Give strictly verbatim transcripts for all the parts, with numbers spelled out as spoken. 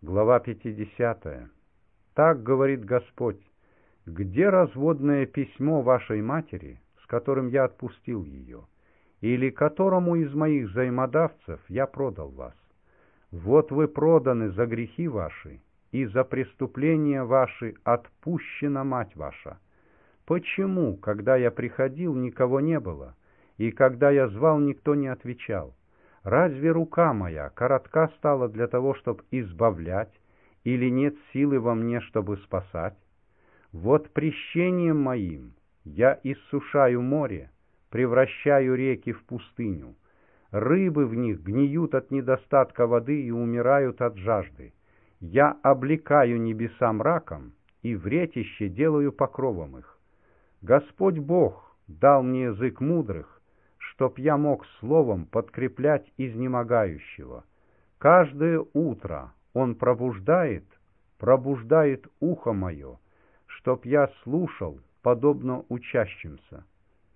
Глава пятидесятая. Так говорит Господь: где разводное письмо вашей матери, с которым я отпустил ее, или которому из моих взаимодавцев я продал вас? Вот вы проданы за грехи ваши, и за преступления ваши отпущена мать ваша. Почему, когда я приходил, никого не было, и когда я звал, никто не отвечал? Разве рука моя коротка стала для того, чтобы избавлять, или нет силы во мне, чтобы спасать? Вот прещением моим я иссушаю море, превращаю реки в пустыню. Рыбы в них гниют от недостатка воды и умирают от жажды. Я облекаю небеса мраком, и вретище делаю покровом их. Господь Бог дал мне язык мудрых, чтоб я мог словом подкреплять изнемогающего. Каждое утро Он пробуждает, пробуждает ухо мое, чтоб я слушал, подобно учащимся.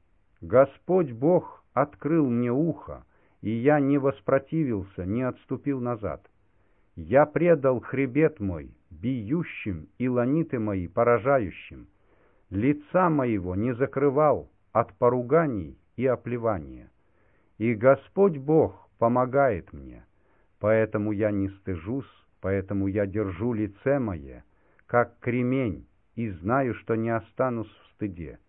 Господь Бог открыл мне ухо, и я не воспротивился, не отступил назад. Я предал хребет мой биющим и ланиты мои поражающим. Лица моего не закрывал от поруганий и оплевания. И Господь Бог помогает мне, поэтому я не стыжусь, поэтому я держу лице мое, как кремень, и знаю, что не останусь в стыде.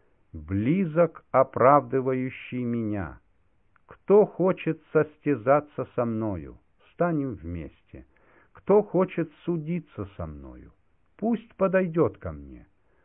Близок оправдывающий меня. Кто хочет состязаться со мною, станем вместе. Кто хочет судиться со мною, пусть подойдет ко мне.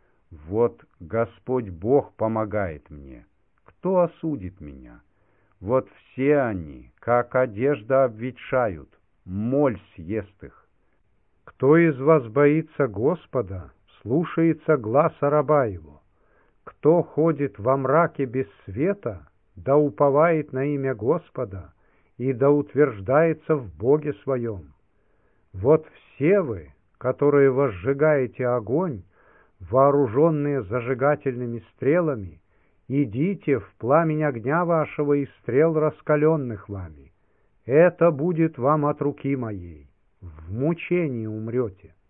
Вот Господь Бог помогает мне. Кто осудит меня? Вот все они, как одежда, обветшают, моль съест их. Кто из вас боится Господа, слушается гласа раба его? Кто ходит во мраке без света, да уповает на имя Господа, и да утверждается в Боге своем? Вот все вы, которые возжигаете огонь, вооруженные зажигательными стрелами, идите в пламень огня вашего и стрел, раскаленных вами. Это будет вам от руки моей. В мучении умрете.